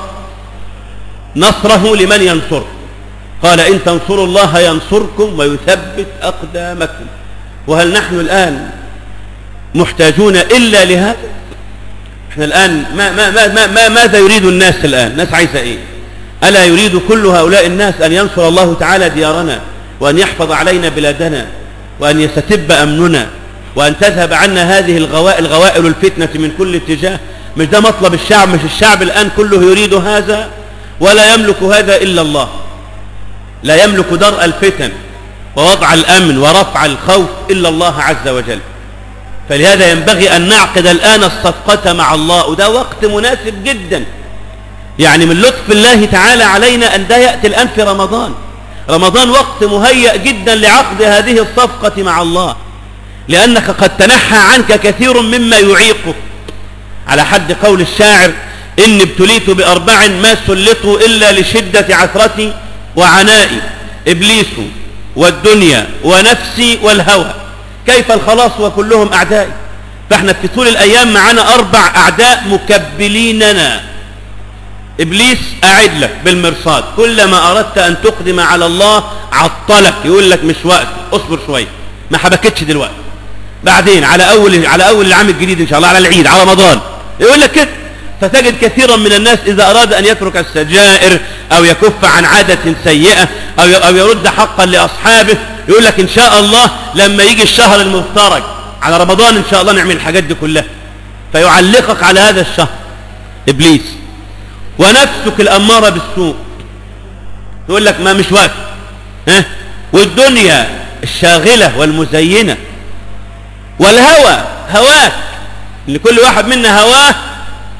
نصره لمن ينصره. قال إن تنصروا الله ينصركم ويثبت أقدامكم. وهل نحن الآن محتاجون إلا لهذا؟ احنا الآن ما ما ما ما ما ماذا يريد الناس الآن؟ الناس عايزة إيه؟ ألا يريد كل هؤلاء الناس أن ينصر الله تعالى ديارنا، وأن يحفظ علينا بلادنا، وأن يستتب أمننا، وأن تذهب عنا هذه الغوائل غوائل الفتنة من كل اتجاه؟ مش ده مطلب الشعب؟ مش الشعب الآن كله يريد هذا؟ ولا يملك هذا إلا الله. لا يملك درء الفتن ووضع الأمن ورفع الخوف إلا الله عز وجل. فلهذا ينبغي أن نعقد الآن الصفقة مع الله، وده وقت مناسب جدا. يعني من لطف الله تعالى علينا أن ده يأتي الآن في رمضان. رمضان وقت مهيأ جدا لعقد هذه الصفقة مع الله، لأنك قد تنحى عنك كثير مما يعيقك. على حد قول الشاعر: إني ابتليت بأربع ما سلطوا إلا لشدة عثرتي وعنائي، إبليس والدنيا ونفسي والهوى، كيف الخلاص وكلهم أعدائي. فاحنا في طول الأيام معنا أربع أعداء مكبليننا. إبليس أعد لك بالمرصاد، كلما أردت أن تقدم على الله عطلك، يقول لك مش وقت، اصبر شوية، ما حبكتش دلوقتي، بعدين على أول على أول العام الجديد إن شاء الله، على العيد، على رمضان، يقول لك كده. فتجد كثيرا من الناس إذا أراد أن يترك السجائر أو يكف عن عادة سيئة أو أو يرد حقا لأصحابه، يقول لك إن شاء الله لما يجي الشهر المفترج على رمضان إن شاء الله نعمل الحاجات دي كلها، فيعلقك على هذا الشهر إبليس. ونفسك الأمارة بالسوء يقول لك ما مش وقت، ها، والدنيا الشاغلة والمزينة، والهوى هواك، إن كل واحد منا هواه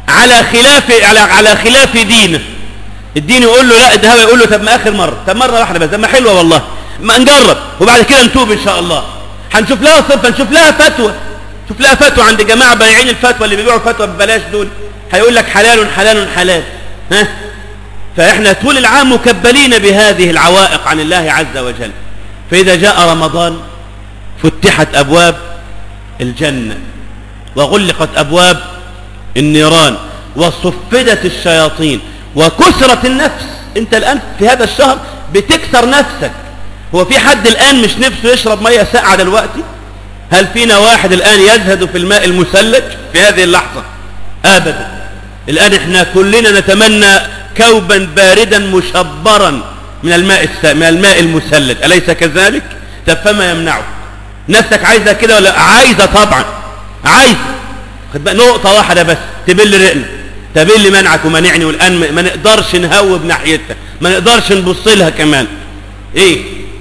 على خلاف على على خلاف دينه. الدين يقول له لا الهوى يقول له طب ما اخر مره، طب مره واحده بس، ما حلوه والله، ما نجرب وبعد كده نتوب ان شاء الله. هنشوف لها صفه، نشوف لها فتوى، شوف لها فتوى عند جماعه بايعين الفتوى اللي بيبيعوا فتوى ببلاش دول، هيقول لك حلال حلال حلال. ها، فاحنا طول العام مكبلين بهذه العوائق عن الله عز وجل. فاذا جاء رمضان فتحت ابواب الجنه وغلقت ابواب النيران وصفدت الشياطين وكسرت النفس. انت الان في هذا الشهر بتكسر نفسك. هو في حد الان مش نفسه يشرب ميه ساقعه دلوقتي؟ هل فينا واحد الان يزهد في الماء المثلج في هذه اللحظه؟ ابدا. الان احنا كلنا نتمنى كوبا باردا مشبرا من الماء من الماء المثلج، اليس كذلك؟ طب فما يمنعه؟ نفسك عايزه كده ولا عايزه؟ طبعا عايزه. خد بقى نقطه واحده بس تبل رقنا، تبل منعك ومنعني، والان ما نقدرش نهوب ناحيتها، ما نقدرش نبص لها كمان. ايه؟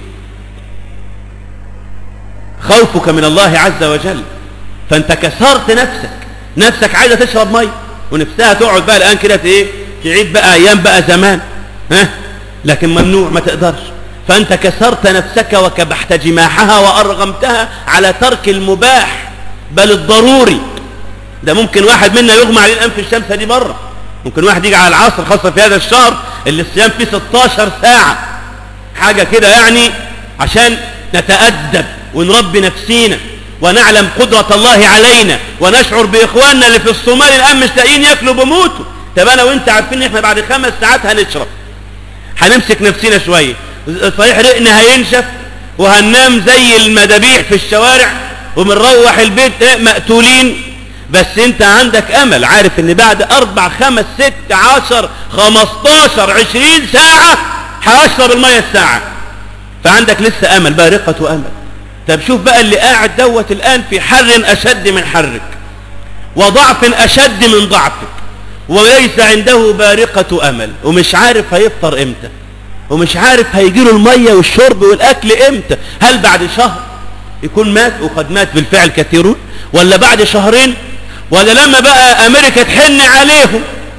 خوفك من الله عز وجل. فانت كسرت نفسك، نفسك عايزه تشرب ميه ونفسها تقعد بقى الان كده ايه، تعيد بقى ايام بقى زمان، ها، لكن ممنوع، ما تقدرش. فانت كسرت نفسك وكبحت جماحها وارغمتها على ترك المباح بل الضروري. ده ممكن واحد منا يغمى عليه الان في الشمس دي بره، ممكن واحد يجي على العصر خاصه في هذا الشهر اللي الصيام فيه ستاشر ساعه، حاجه كده يعني، عشان نتأدب ونربي نفسينا ونعلم قدرة الله علينا ونشعر بإخواننا اللي في الصومال الآن مش لاقيين ياكلوا بموتوا. طب أنا وأنت عارفين إن إحنا بعد خمس ساعات هنشرب، هنمسك نفسنا شوية، صحيح رقنا هينشف وهننام زي المدابيح في الشوارع ومنروح البيت مقتولين، بس أنت عندك أمل، عارف إن بعد أربع خمس ست عشر خمستاشر عشرين ساعة هأشرب المية الساعة، فعندك لسه أمل، بارقة أمل. طب شوف بقى اللي قاعد دوت الآن في حر أشد من حرك وضعف أشد من ضعفك وليس عنده بارقة أمل، ومش عارف هيفطر إمتى، ومش عارف هيجيله المية والشرب والأكل إمتى. هل بعد شهر يكون مات وقد مات بالفعل كثيرون، ولا بعد شهرين، ولا لما بقى أمريكا تحن عليهم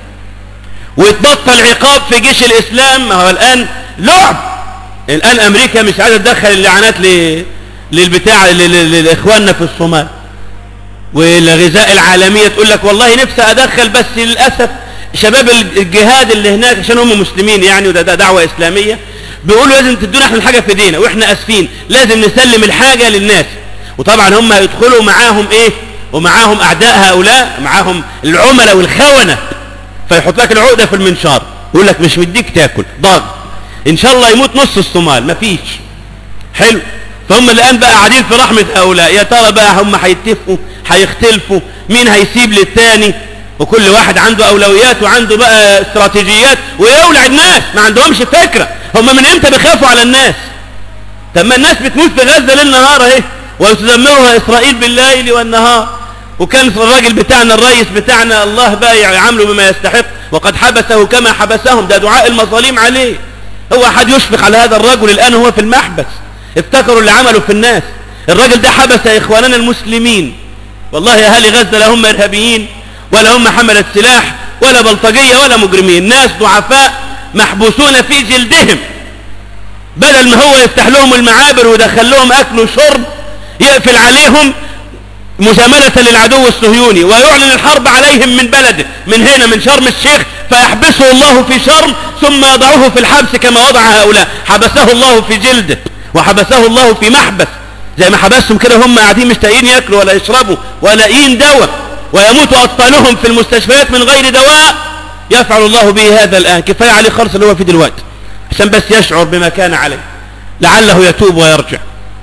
ويتبطل عقاب في جيش الإسلام؟ ما هو الآن لعب. الآن أمريكا مش عايزة تدخل اللعنات للبتاع لإخواننا في الصومال، والغذاء العالمية تقول لك والله نفسي أدخل، بس للأسف شباب الجهاد اللي هناك عشان هم مسلمين يعني، وده ده دعوة إسلامية، بيقولوا لازم تدونا احنا الحاجة في ايدينا واحنا اسفين، لازم نسلم الحاجة للناس. وطبعا هم يدخلوا معاهم ايه، ومعاهم أعداء هؤلاء، معاهم العملاء والخونة، فيحط لك العقدة في المنشار يقول لك مش مديك تاكل، ضاغط ان شاء الله يموت نص الصومال مفيش. حلو. فهم الآن بقى قاعدين في رحمة هؤلاء، يا ترى بقى هم هيتفقوا هيختلفوا، مين هيسيب للتاني، وكل واحد عنده أولويات وعنده بقى استراتيجيات ويولع الناس، ما عندهمش فكرة هم من امتى بيخافوا على الناس. طب ما الناس بتموت في غزة ليل نهار اهي، وتدمرها إسرائيل بالليل والنهار، وكان الراجل بتاعنا الرئيس بتاعنا الله بقى يعامله بما يستحق، وقد حبسه كما حبسهم، ده دعاء المظالم عليه. هو حد يشفق على هذا الرجل الآن هو في المحبس؟ افتكروا اللي عملوا في الناس. الراجل ده حبس إخواننا المسلمين، والله يا أهل غزة لا هم إرهابيين ولا هم حملة سلاح ولا بلطجية ولا مجرمين، ناس ضعفاء محبوسون في جلدهم، بدل ما هو يفتح لهم المعابر ويدخل لهم أكل وشرب يقفل عليهم مجاملة للعدو الصهيوني ويعلن الحرب عليهم من بلده، من هنا من شرم الشيخ، فيحبسه الله في شرم ثم يضعه في الحبس كما وضع هؤلاء. حبسه الله في جلده وحبسه الله في محبس، زي ما حبسهم كده هم قاعدين مش لاقيين ياكلوا ولا يشربوا ولا لاقيين دواء، ويموت أطفالهم في المستشفيات من غير دواء. يفعل الله به هذا الآن، كفاية عليه خالص اللي هو فيه دلوقتي عشان بس يشعر بما كان عليه لعله يتوب ويرجع.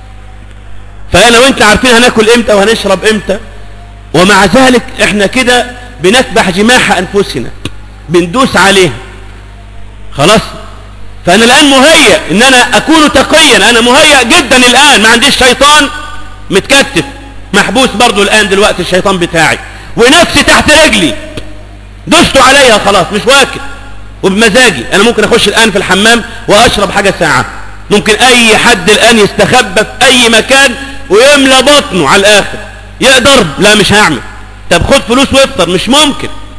فأنا وانت عارفين هناكل امتى وهنشرب امتى، ومع ذلك احنا كده بنكبح جماح أنفسنا، بندوس عليها خلاص. فأنا الآن مهيأ ان انا اكون تقيا، انا مهيأ جدا الآن، ما عنديش شيطان متكتف محبوس برضو الآن دلوقتي الشيطان بتاعي، ونفسي تحت رجلي دست عليها خلاص مش واكل، وبمزاجي انا ممكن اخش الآن في الحمام واشرب حاجة ساعة، ممكن اي حد الآن يستخبى في اي مكان ويملى بطنه على الاخر، يقدر؟ لا مش هعمل. طب خد فلوس وافطر، مش ممكن.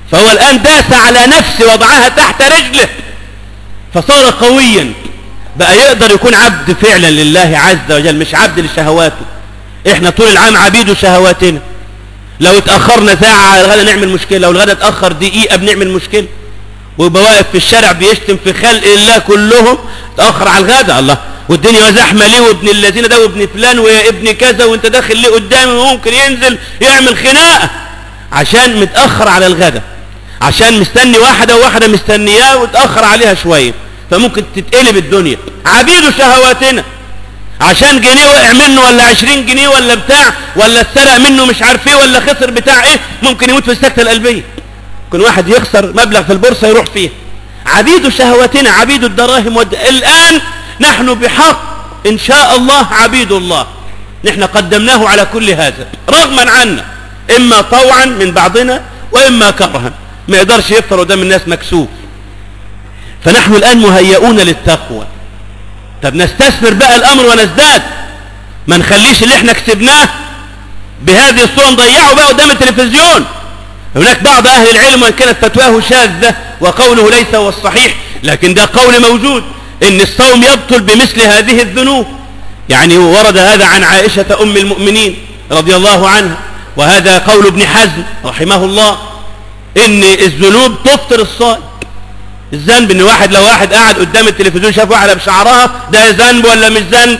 فهو الآن داس على نفسه وضعها تحت رجله فصار قويا، بقى يقدر يكون عبد فعلا لله عز وجل، مش عبد لشهواته. احنا طول العام عبيد شهواتنا، لو اتأخرنا ساعة على الغدا نعمل مشكلة، لو الغدا اتأخر دقيقة بنعمل مشكلة، ويبقى واقف في الشارع بيشتم في خلق الله كلهم اتأخر على الغدا، الله والدنيا زحمة ليه وابن الذين ده وابن فلان وابن كذا وانت داخل ليه قدامي، وممكن ينزل يعمل خناقة عشان متأخر على الغدا، عشان مستني واحدة وواحدة مستنياه وتأخر عليها شوية، فممكن تتقلب الدنيا. عبيد شهواتنا، عشان جنيه وقع منه ولا عشرين جنيه ولا بتاع ولا اتسرق منه مش عارف ايه ولا خسر بتاع ايه، ممكن يموت في السكتة القلبية. ممكن واحد يخسر مبلغ في البورصة يروح فيها. عبيد شهواتنا، عبيد الدراهم والد... الآن نحن بحق إن شاء الله عبيد الله، نحن قدمناه على كل هذا رغما عنا، إما طوعا من بعضنا وإما كرها، ما يقدرش يفطر قدام الناس مكسوف. فنحن الآن مهيئون للتقوى. طب نستثمر بقى الأمر ونزداد، ما نخليش اللي احنا كسبناه بهذه الصورة نضيعه بقى قدام التلفزيون. هناك بعض أهل العلم وإن كانت فتواه شاذة وقوله ليس هو الصحيح، لكن ده قول موجود إن الصوم يبطل بمثل هذه الذنوب. يعني ورد هذا عن عائشة أم المؤمنين رضي الله عنها، وهذا قول ابن حزم رحمه الله، إن الذنوب تفطر الصائم. الذنب إن واحد لو واحد قاعد قدام التلفزيون شاف واحدة بشعرها، ده ذنب ولا مش ذنب؟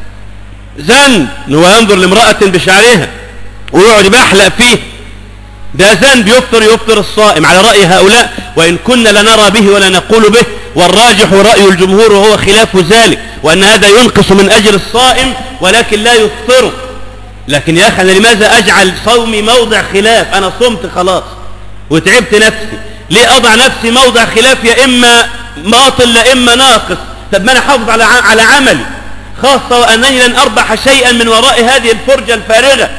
ذنب. إن هو ينظر لامرأة بشعرها ويقعد يبحلق فيه، ده ذنب يفطر يفطر الصائم على رأي هؤلاء، وإن كنا لنرى به ولا نقول به، والراجح رأي الجمهور وهو خلاف ذلك، وأن هذا ينقص من أجر الصائم ولكن لا يفطره. لكن يا أخي أنا لماذا أجعل صومي موضع خلاف؟ أنا صمت خلاص وتعبت نفسي، ليه أضع نفسي موضع خلاف يا إما باطل لا إما ناقص؟ طب ما أنا حافظ على على عملي، خاصة وأنني لن أربح شيئا من وراء هذه الفرجة الفارغة.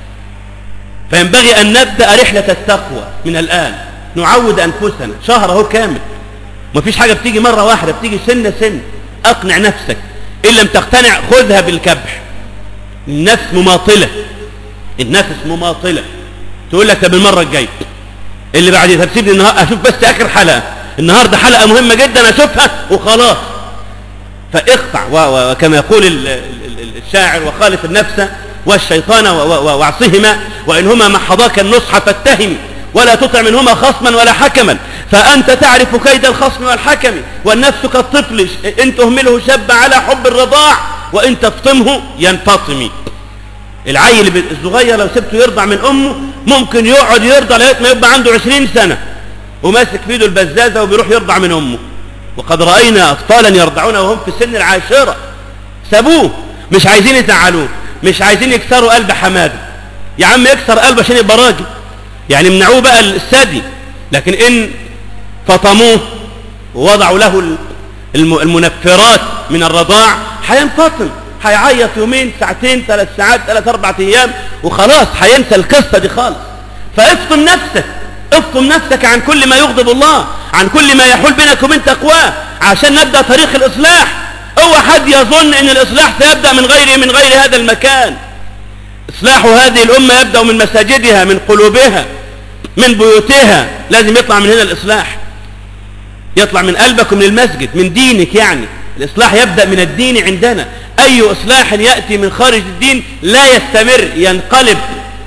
فينبغي أن نبدأ رحلة التقوى من الآن، نعود أنفسنا شهر اهو كامل، ما فيش حاجة بتيجي مرة واحدة، بتيجي سنة سنة. أقنع نفسك، إن لم تقتنع خذها بالكبح. النفس مماطلة، النفس مماطلة، تقول لك طب المرة الجاية اللي بعد تسيبني النهار أشوف بس آخر حلقة، النهاردة حلقة مهمة جدا أشوفها وخلاص. فاقطع، وكما يقول الشاعر وخالف النفس والشيطان واعصهما وإنهما محضاك النصح فاتهم، ولا تطع منهما خصما ولا حكما، فأنت تعرف كيد الخصم والحكم، والنفس كالطفل إن تهمله شب على حب الرضاع وإن تفطمه ينفطم. العيل الصغير لو سبته يرضع من أمه ممكن يقعد يرضع لغاية ما يبقى عنده عشرين سنة وماسك في ايده البزازة وبيروح يرضع من أمه. وقد رأينا أطفالا يرضعون وهم في سن العاشرة، سابوه، مش عايزين يزعلوه، مش عايزين يكسروا قلب حماده. يا عم يكسر قلبه عشان يبقى راجل، يعني منعوه بقى الثدي، لكن إن فطموه ووضعوا له المنفرات من الرضاع هينفطم، هيعيط يومين ساعتين ثلاث ساعات ثلاث أربعة أيام وخلاص هينسى القصة دي خالص. فافطم نفسك، افطم نفسك عن كل ما يغضب الله، عن كل ما يحول بينك وبين تقواه، عشان نبدأ طريق الإصلاح. اوعى حد يظن ان الإصلاح سيبدأ من غير من غير هذا المكان. إصلاح هذه الأمة يبدأ من مساجدها، من قلوبها، من بيوتها. لازم يطلع من هنا الإصلاح، يطلع من قلبك ومن المسجد، من دينك. يعني الإصلاح يبدأ من الدين عندنا. أي إصلاح يأتي من خارج الدين لا يستمر، ينقلب.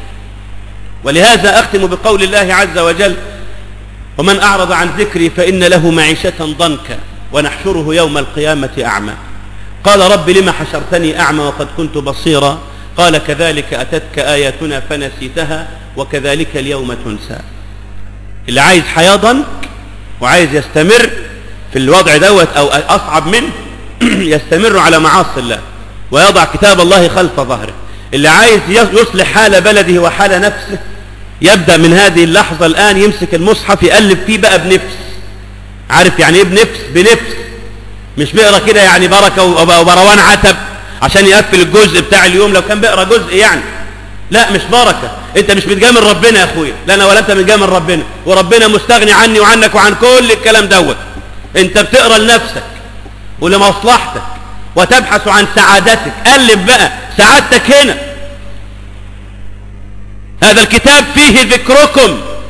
ولهذا أختم بقول الله عز وجل: ومن أعرض عن ذكري فإن له معيشة ضنكا ونحشره يوم القيامة أعمى. قال رب لم حشرتني أعمى وقد كنت بصيرا؟ قال كذلك أتتك آياتنا فنسيتها وكذلك اليوم تنسى. اللي عايز حياة ضنك وعايز يستمر في الوضع دوت أو أصعب منه يستمر على معاصي الله ويضع كتاب الله خلف ظهره. اللي عايز يصلح حال بلده وحال نفسه يبدأ من هذه اللحظة الآن، يمسك المصحف يقلب فيه بقى بنفس. عارف يعني ايه بنفس؟ بنفس، مش بيقرأ كده يعني بركة وبروان عتب عشان يقفل الجزء بتاع اليوم، لو كان بيقرأ جزء يعني. لا، مش بركة. انت مش بتجامل ربنا يا اخويا، لا انا ولا انت بتجامل ربنا، وربنا مستغني عني وعنك وعن كل الكلام دوت. انت بتقرأ لنفسك ولمصلحتك وتبحث عن سعادتك. قلب بقى سعادتك هنا. هذا الكتاب فيه ذكركم،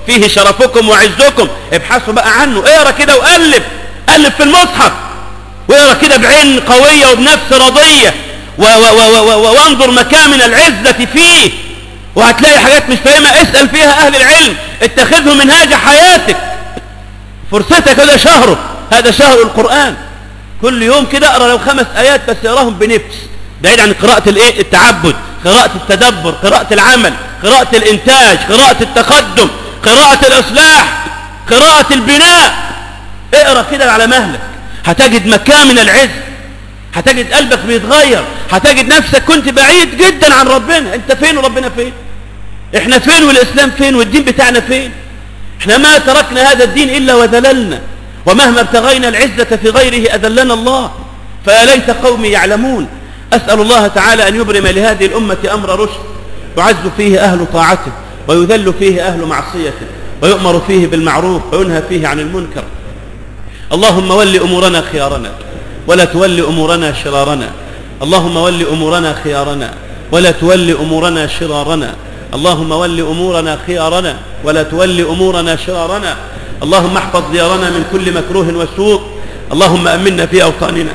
فيه شرفكم وعزكم. ابحثوا بقى عنه، اقرا كده وقلب قلب في المصحف، واقرا كده بعين قوية وبنفس رضية، وانظر مكامن العزة فيه، وهتلاقي حاجات مش فاهمة اسأل فيها أهل العلم، اتخذه منهاج حياتك. فرصتك هذا شهره، هذا شهر القرآن. كل يوم كده اقرا لو خمس آيات بس، اقراهم بنفس، بعيد عن قراءة الايه التعبد، قراءة التدبر، قراءة العمل، قراءة الإنتاج، قراءة التقدم، قراءة الإصلاح، قراءة البناء. اقرا كده على مهلك، هتجد مكامن العز، هتجد قلبك بيتغير، هتجد نفسك كنت بعيد جدا عن ربنا. انت فين وربنا فين؟ احنا فين والإسلام فين والدين بتاعنا فين؟ احنا ما تركنا هذا الدين إلا وذللنا، ومهما ابتغينا العزة في غيره أذلنا الله. فيا ليت قومي يعلمون. أسأل الله تعالى أن يبرم لهذه الأمة أمر رشد يعز فيه أهل طاعته، ويذل فيه أهل معصيته، ويؤمر فيه بالمعروف وينهى فيه عن المنكر. اللهم ول أمورنا خيارنا ولا تول أمورنا شرارنا. اللهم ول أمورنا خيارنا ولا تول أمورنا شرارنا. اللهم ول أمورنا خيارنا ولا تول أمورنا شرارنا. اللهم احفظ ديارنا من كل مكروه وسوء. اللهم أمنا في أوطاننا.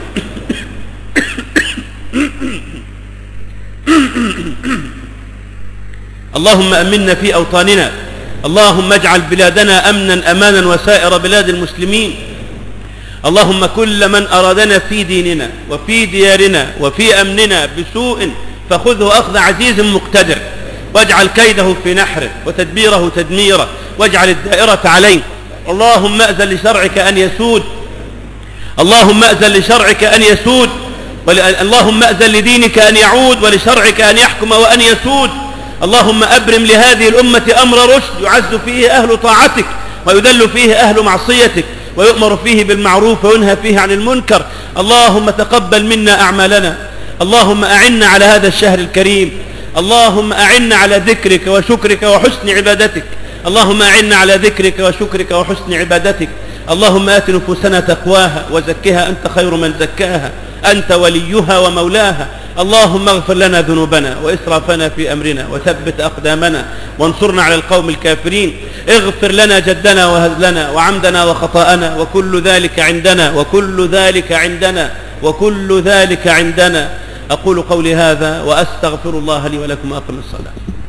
اللهم أمنا في أوطاننا. اللهم اجعل بلادنا أمنا أمانا وسائر بلاد المسلمين. اللهم كل من أرادنا في ديننا وفي ديارنا وفي أمننا بسوء فخذه أخذ عزيز مقتدر، واجعل كيده في نحره وتدبيره تدميره، واجعل الدائرة عليه. اللهم أذن لشرعك أن يسود. اللهم أذن لشرعك أن يسود. اللهم أذن لدينك أن يعود ولشرعك أن يحكم وأن يسود. اللهم أبرم لهذه الأمة أمر رشد يعز فيه أهل طاعتك ويذل فيه أهل معصيتك، ويؤمر فيه بالمعروف وينهى فيه عن المنكر. اللهم تقبل منا أعمالنا. اللهم أعنا على هذا الشهر الكريم. اللهم أعنا على ذكرك وشكرك وحسن عبادتك. اللهم أعنا على ذكرك وشكرك وحسن عبادتك. اللهم آت نفوسنا تقواها وزكها أنت خير من زكاها، أنت وليها ومولاها. اللهم اغفر لنا ذنوبنا وإسرافنا في أمرنا وثبت أقدامنا وانصرنا على القوم الكافرين. اغفر لنا جدنا وهزلنا وعمدنا وخطأنا، وكل ذلك عندنا وكل ذلك عندنا وكل ذلك عندنا. أقول قولي هذا وأستغفر الله لي ولكم وأقم الصلاة.